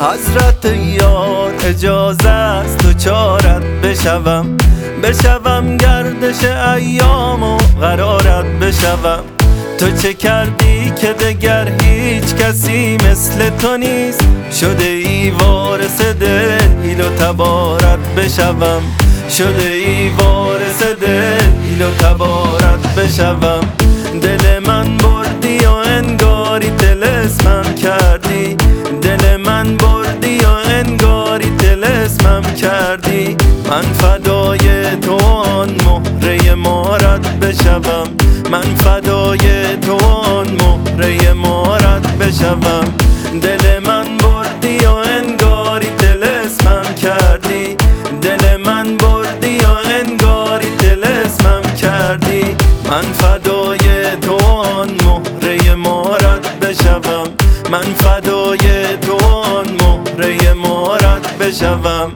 حضرت یار اجازه است تو چارت بشوم گردش ایام و قرارت بشوم. تو چه کردی که دگر هیچ کسی مثل تو نیست؟ شده ای وارث دل ایل و تبارت بشوم. شده ای وارث دل ایل و تبارت بشوم. دل من بردی و انگاری طلسمم کردی. دل من بردی و انگاری طلسمم کردی. من فدای تو آن مهره مارت بشوم. من فدای تو آن مهره مارت بشوم. دل من بردی و انگاری طلسمم کردی. دل من بردی و انگاری طلسمم کردی. من فدای تو آن مهره مارت بشوم. من فدای تو آن مهره مارت بشوم.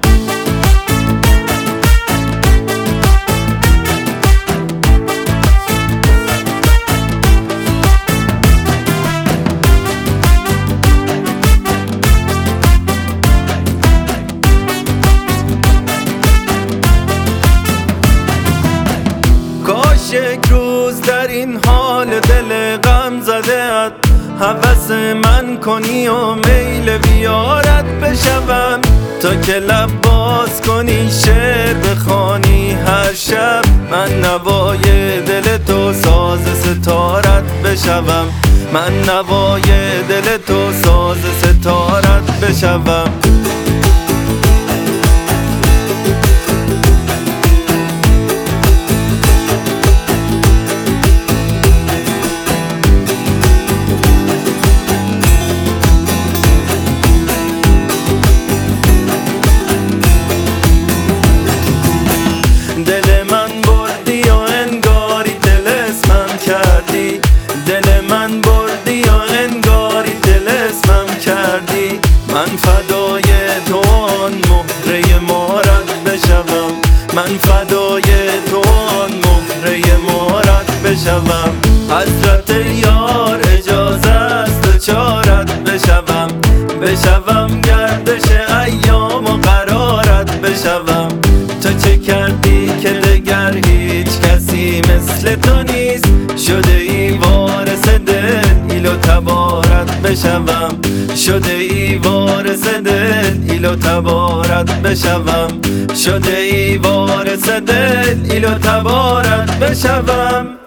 کاش یک روز در این حال دل غم زده‌ات هوس من کنی و میل بیارت بشوم. تا که لب باز کنی شعر بخوانی هر شب، من نوای دل تو ساز ستارت بشوم. من نوای دل تو ساز ستارت بشوم. دل من بردی و انگاری طلسمم کردی. دل من بردی و انگاری طلسمم کردی. من فدای تو آن مهره مارت بشوم. من فدای تو آن مهره مارت بشوم. حضرت یار اجازه است تو چارت بشوم گردش ایام و قرارت بشوم. تو چه کردی که دگر هیچ کسی مثل تو نیست؟ شده ای وارث دل ایل و تبارت بشوم. شده ای وارث دل ایل و تبارت بشوم. شده ای وارث دل ایل و تبارت بشوم.